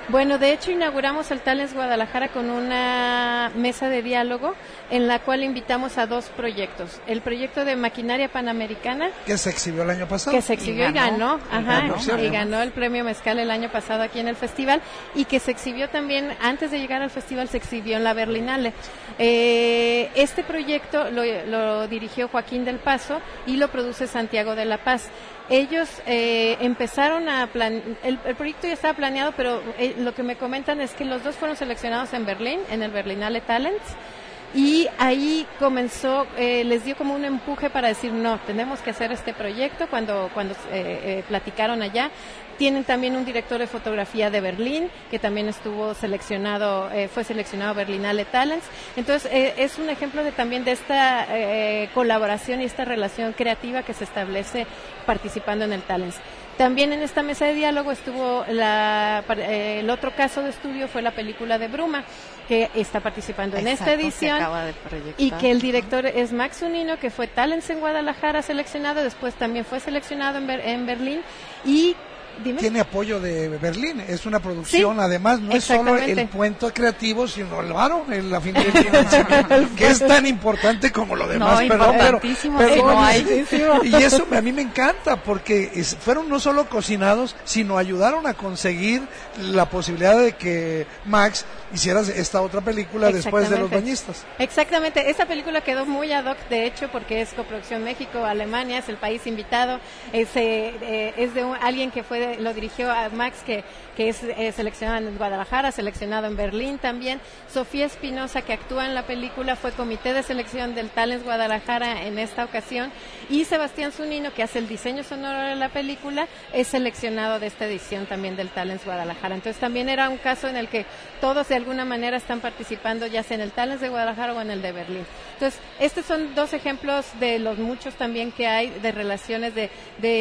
Bueno, de hecho inauguramos el Talents Guadalajara con una mesa de diálogo en la cual invitamos a dos proyectos. El proyecto de Maquinaria Panamericana. Que se exhibió el año pasado. Que se exhibió y ganó, y ganó, ajá, ganó, sí, y ganó el premio Mezcal el año pasado aquí en el festival, y que se exhibió también, antes de llegar al festival, se exhibió en la Berlinale. Eh, este proyecto lo, lo dirigió Joaquín del Paso y lo produce Santiago de la Paz. Ellos eh, empezaron a plan el, el proyecto ya estaba planeado, pero eh, lo que me comentan es que los dos fueron seleccionados en Berlín, en el Berlinale Talents, y ahí comenzó, eh, les dio como un empuje para decir, no, tenemos que hacer este proyecto cuando, cuando eh, eh, platicaron allá. Tienen también un director de fotografía de Berlín, que también estuvo seleccionado, eh, fue seleccionado Berlinale Talents. Entonces, eh, es un ejemplo de también de esta eh, colaboración y esta relación creativa que se establece participando en el Talents. También en esta mesa de diálogo estuvo la, eh, el otro caso de estudio fue la película de Bruma, que está participando en Exacto, esta edición, y que el director es Max Zunino, que fue Talents en Guadalajara seleccionado, después también fue seleccionado en, Ber en Berlín, y Dime. Tiene apoyo de Berlín, es una producción, sí, además no es solo el puente creativo, sino el varo, el, la fin de que es tan importante como lo demás, no, perdón, pero, pero sí, no hay. Y eso a mí me encanta, porque es, fueron no solo cocinados, sino ayudaron a conseguir la posibilidad de que Max hiciera esta otra película después de Los Bañistas. Exactamente, esta película quedó muy ad hoc, de hecho, porque es coproducción México-Alemania, es el país invitado, es, eh, es de un, alguien que fue lo dirigió a Max, que, que es eh, seleccionado en Guadalajara, seleccionado en Berlín también. Sofía Espinosa, que actúa en la película, fue comité de selección del Talents Guadalajara en esta ocasión, y Sebastián Zunino, que hace el diseño sonoro de la película, es seleccionado de esta edición también del Talents Guadalajara. Entonces también era un caso en el que todos de alguna manera están participando, ya sea en el Talents de Guadalajara o en el de Berlín. Entonces, estos son dos ejemplos de los muchos también que hay de relaciones, de,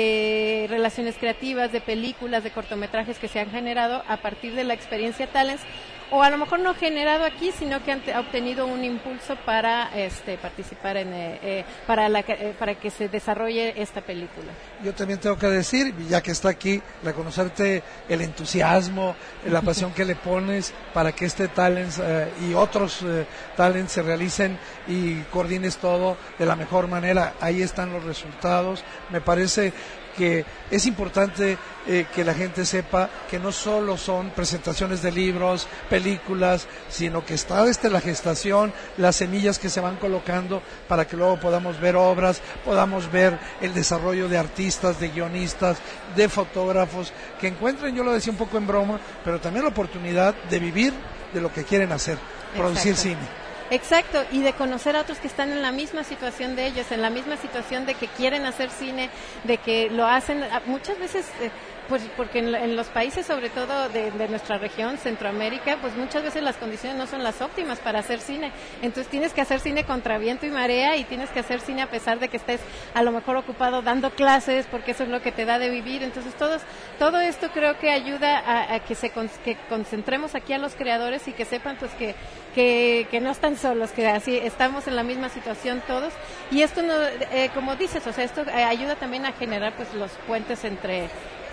de relaciones creativas, de películas, de cortometrajes que se han generado a partir de la experiencia Talents, o a lo mejor no generado aquí, sino que han obtenido un impulso para este participar en eh, eh, para la eh, para que se desarrolle esta película. Yo también tengo que decir, ya que está aquí, reconocerte el entusiasmo, la pasión que le pones para que este Talents eh, y otros eh, Talents se realicen, y coordines todo de la mejor manera. Ahí están los resultados. Me parece que es importante eh, que la gente sepa que no solo son presentaciones de libros, películas, sino que está desde la gestación, las semillas que se van colocando para que luego podamos ver obras, podamos ver el desarrollo de artistas, de guionistas, de fotógrafos, que encuentren, yo lo decía un poco en broma, pero también la oportunidad de vivir de lo que quieren hacer, producir Exacto. cine. Exacto, y de conocer a otros que están en la misma situación de ellos, en la misma situación de que quieren hacer cine, de que lo hacen muchas veces, eh, pues porque en, en los países, sobre todo de, de nuestra región, Centroamérica, pues muchas veces las condiciones no son las óptimas para hacer cine. Entonces tienes que hacer cine contra viento y marea, y tienes que hacer cine a pesar de que estés a lo mejor ocupado dando clases, porque eso es lo que te da de vivir. Entonces todos, todo esto creo que ayuda a, a que se con, que concentremos aquí a los creadores y que sepan pues que, que, que no están solos, que así estamos en la misma situación todos. Y esto, no, eh, como dices, o sea, esto eh, ayuda también a generar pues los puentes entre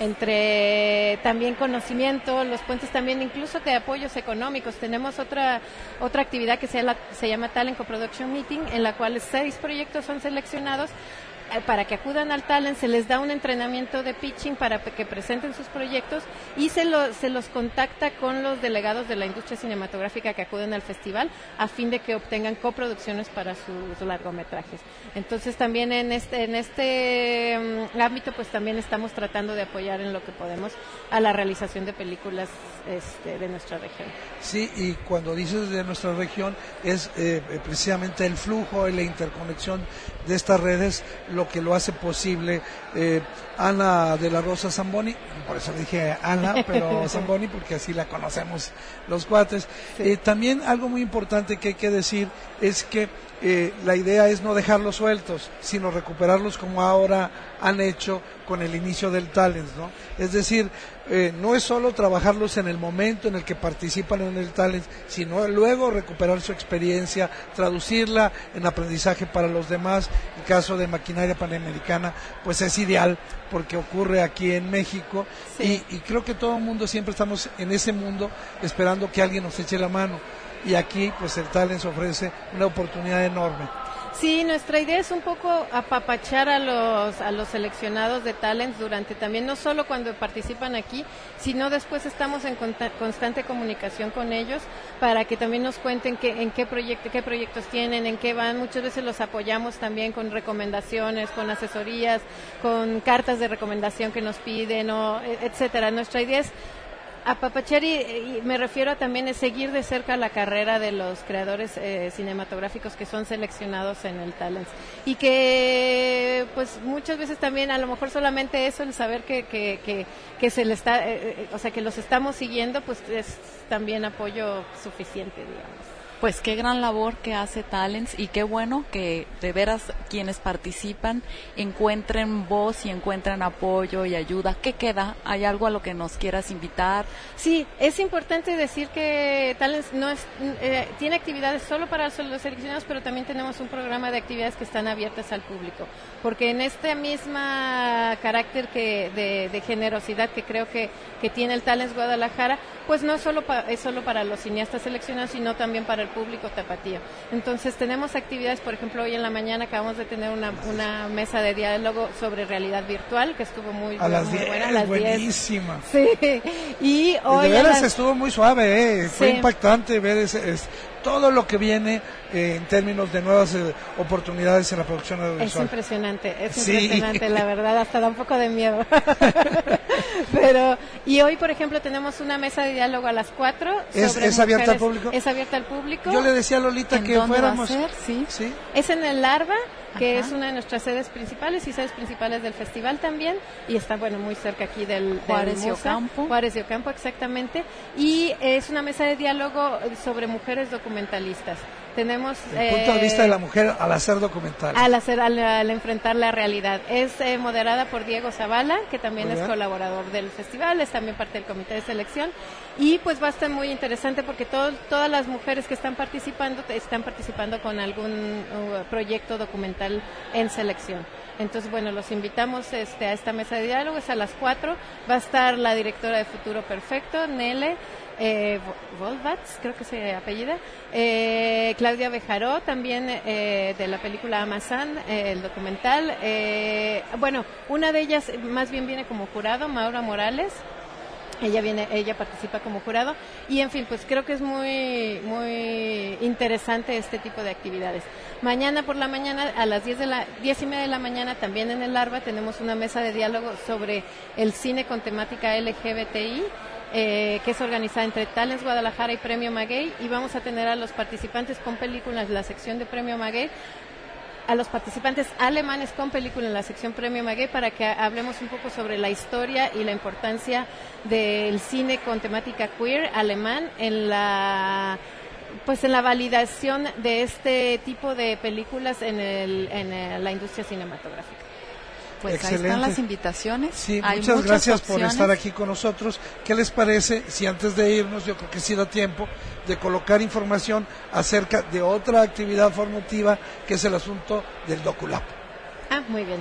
entre también conocimiento, los puentes también incluso de apoyos económicos. Tenemos otra otra actividad que se llama, se llama Talent Co-Production Meeting, en la cual seis proyectos son seleccionados para que acudan al Talent, se les da un entrenamiento de pitching para que presenten sus proyectos, y se, lo, se los contacta con los delegados de la industria cinematográfica que acuden al festival, a fin de que obtengan coproducciones para sus largometrajes. Entonces también en este en este um, ámbito pues también estamos tratando de apoyar en lo que podemos a la realización de películas este, de nuestra región. Sí, y cuando dices de nuestra región es eh, precisamente el flujo y la interconexión de estas redes lo que lo hace posible. eh, Ana de la Rosa Zamboni, por eso dije Ana, pero Zamboni porque así la conocemos los cuates. Sí. Eh, también algo muy importante que hay que decir es que eh, la idea es no dejarlos sueltos, sino recuperarlos como ahora han hecho con el inicio del Talents, ¿no? Es decir, eh, no es solo trabajarlos en el momento en el que participan en el Talents, sino luego recuperar su experiencia, traducirla en aprendizaje para los demás. El caso de Maquinaria Panamericana, pues es ideal porque ocurre aquí en México, sí. y, y creo que todo el mundo siempre estamos en ese mundo esperando que alguien nos eche la mano, y aquí pues el Talents ofrece una oportunidad enorme. Sí, nuestra idea es un poco apapachar a los a los seleccionados de Talents durante también, no solo cuando participan aquí, sino después estamos en conta- constante comunicación con ellos para que también nos cuenten qué, en qué proyecto, qué proyectos tienen, en qué van. Muchas veces los apoyamos también con recomendaciones, con asesorías, con cartas de recomendación que nos piden, o etcétera. Nuestra idea es apapachar, y, y me refiero a también es seguir de cerca la carrera de los creadores eh, cinematográficos que son seleccionados en el Talents, y que pues muchas veces también a lo mejor solamente eso, el saber que que, que, que se le está, eh, o sea que los estamos siguiendo, pues es también apoyo suficiente, digamos. Pues qué gran labor que hace Talents, y qué bueno que de veras quienes participan encuentren voz y encuentren apoyo y ayuda. ¿Qué queda? ¿Hay algo a lo que nos quieras invitar? Sí, es importante decir que Talents no es, eh, tiene actividades solo para los seleccionados, pero también tenemos un programa de actividades que están abiertas al público, porque en este misma carácter que de, de generosidad que creo que, que tiene el Talents Guadalajara, pues no solo pa, es solo para los cineastas seleccionados, sino también para el público tapatío. Entonces tenemos actividades, por ejemplo, hoy en la mañana acabamos de tener una, una mesa de diálogo sobre realidad virtual que estuvo muy, a las muy diez, buena. A las buenísima. diez. Sí, y hoy... De veras las... estuvo muy suave, ¿eh? Fue sí. impactante ver ese, es, todo lo que viene eh, en términos de nuevas eh, oportunidades en la producción audiovisual. Es impresionante, es sí. impresionante, la verdad, hasta da un poco de miedo. Pero, y hoy, por ejemplo, tenemos una mesa de diálogo a las cuatro. ¿Es, sobre ¿Es abierta al mujeres. público? Es abierta al público. Yo le decía a Lolita que dónde fuéramos. Va a ser? Sí. ¿Sí? Es en el Larva, que Ajá. es una de nuestras sedes principales y sedes principales del festival también, y está, bueno, muy cerca aquí del Juárez del y Mosa. Ocampo. Juárez y Ocampo, exactamente. Y es una mesa de diálogo sobre mujeres documentalistas. Tenemos... El eh, punto de vista de la mujer al hacer documentales. Al, hacer, al, al enfrentar la realidad. Es eh, moderada por Diego Zavala, que también Muy es bien. colaborador del festival, es también parte del comité de selección, y pues va a estar muy interesante porque todo, todas las mujeres que están participando están participando con algún uh, proyecto documental en selección. Entonces, bueno, los invitamos este, a esta mesa de diálogo, es a las cuatro. Va a estar la directora de Futuro Perfecto, Nele eh, Volvatz, creo que se apellida, eh, Claudia Bejaró, también eh, de la película Amazon, eh, el documental. Eh, bueno, una de ellas más bien viene como jurado, Maura Morales. Ella viene, ella participa como jurado, y en fin, pues creo que es muy muy interesante este tipo de actividades. Mañana por la mañana a las diez de la diez y media de la mañana, también en el Larva, tenemos una mesa de diálogo sobre el cine con temática L G B T I, eh, que es organizada entre Talents Guadalajara y Premio Maguey, y vamos a tener a los participantes con películas, la sección de Premio Maguey, a los participantes alemanes con película en la sección Premio Maguey, para que hablemos un poco sobre la historia y la importancia del cine con temática queer alemán en la pues en la validación de este tipo de películas en, el, en el, la industria cinematográfica. Pues excelente. Ahí están las invitaciones. Sí, Hay muchas gracias opciones. por estar aquí con nosotros. ¿Qué les parece si antes de irnos, yo creo que sí da tiempo de colocar información acerca de otra actividad formativa que es el asunto del DocuLab? Ah, muy bien.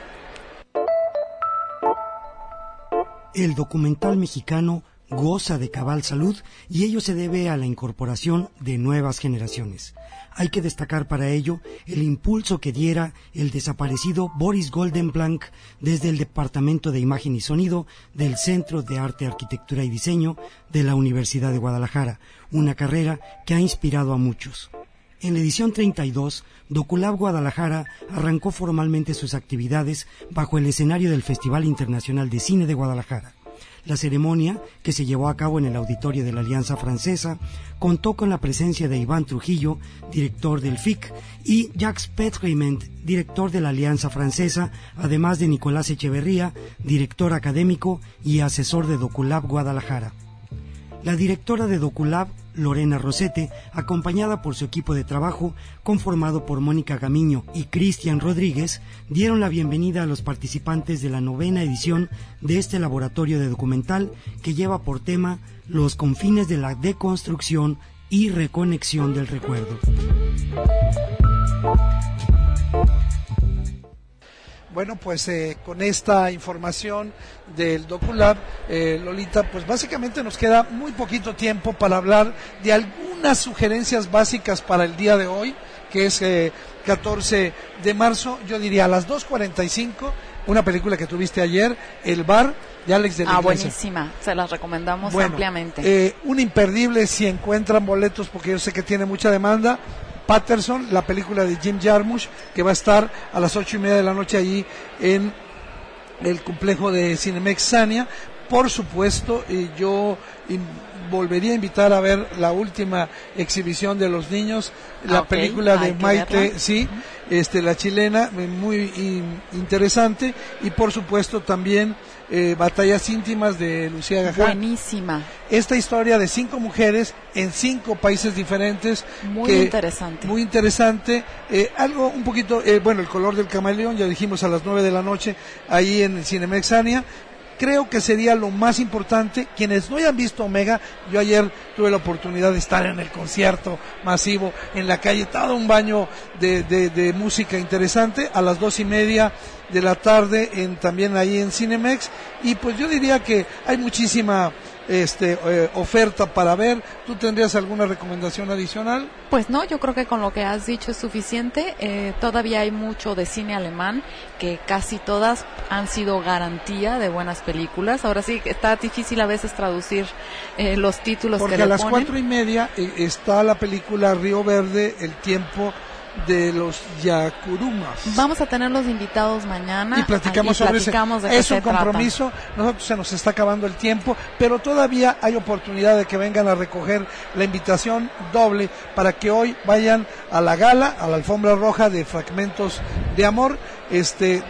El documental mexicano goza de cabal salud, y ello se debe a la incorporación de nuevas generaciones. Hay que destacar para ello el impulso que diera el desaparecido Boris Goldenblank desde el Departamento de Imagen y Sonido del Centro de Arte, Arquitectura y Diseño de la Universidad de Guadalajara, una carrera que ha inspirado a muchos. En la edición treinta y dos, DocuLab Guadalajara arrancó formalmente sus actividades bajo el escenario del Festival Internacional de Cine de Guadalajara. La ceremonia, que se llevó a cabo en el auditorio de la Alianza Francesa, contó con la presencia de Iván Trujillo, director del F I C, y Jacques Petriment, director de la Alianza Francesa, además de Nicolás Echeverría, director académico y asesor de DocuLab Guadalajara. La directora de DocuLab, Lorena Rosete, acompañada por su equipo de trabajo, conformado por Mónica Gamiño y Cristian Rodríguez, dieron la bienvenida a los participantes de la novena edición de este laboratorio de documental que lleva por tema los confines de la deconstrucción y reconexión del recuerdo. Bueno, pues eh, con esta información del DocuLab, eh, Lolita, pues básicamente nos queda muy poquito tiempo para hablar de algunas sugerencias básicas para el día de hoy, que es eh, catorce de marzo, yo diría a las dos cuarenta y cinco, una película que tuviste ayer, El Bar, de Alex de la Ah, Iglesia. buenísima, se las recomendamos bueno, ampliamente. Eh, un imperdible si encuentran boletos, porque yo sé que tiene mucha demanda, Patterson, la película de Jim Jarmusch, que va a estar a las ocho y media de la noche allí en el complejo de Cinemex Sania. Por supuesto, eh, yo in, volvería a invitar a ver la última exhibición de los niños, la okay, película de Maite, sí, uh-huh. este, la chilena, muy in, interesante, y por supuesto también eh, Batallas íntimas de Lucía Gajá. Buenísima. Esta historia de cinco mujeres en cinco países diferentes. Muy que, interesante. Muy interesante. Eh, algo un poquito, eh, bueno, El color del camaleón, ya dijimos a las nueve de la noche, ahí en el Cinemex Sania. Creo que sería lo más importante. Quienes no hayan visto Omega, yo ayer tuve la oportunidad de estar en el concierto masivo en la calle, todo un baño de, de, de música interesante, a las dos y media de la tarde, en, también ahí en Cinemex, y pues yo diría que hay muchísima este eh, oferta para ver. ¿Tú tendrías alguna recomendación adicional? Pues no, yo creo que con lo que has dicho es suficiente. Eh, todavía hay mucho de cine alemán, que casi todas han sido garantía de buenas películas. Ahora sí, está difícil a veces traducir eh, los títulos porque que le a las ponen. cuatro y media eh, está la película Río Verde, el tiempo de los Yakurumas. Vamos a tener los invitados mañana y platicamos y sobre platicamos ese. De qué es se un compromiso. trata. Nosotros se nos está acabando el tiempo, pero todavía hay oportunidad de que vengan a recoger la invitación doble para que hoy vayan a la gala, a la alfombra roja de Fragmentos de Amor. Este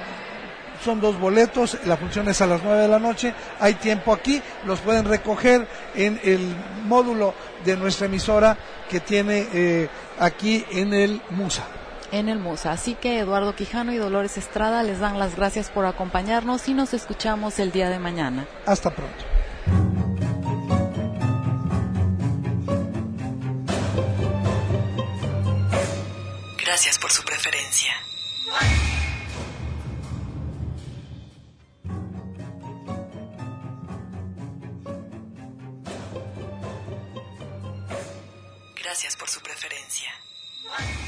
son dos boletos, la función es a las nueve de la noche, hay tiempo aquí, los pueden recoger en el módulo de nuestra emisora que tiene eh, aquí en el Musa. En el Musa. Así que Eduardo Quijano y Dolores Estrada les dan las gracias por acompañarnos y nos escuchamos el día de mañana. Hasta pronto. Gracias por su preferencia. Gracias por su preferencia.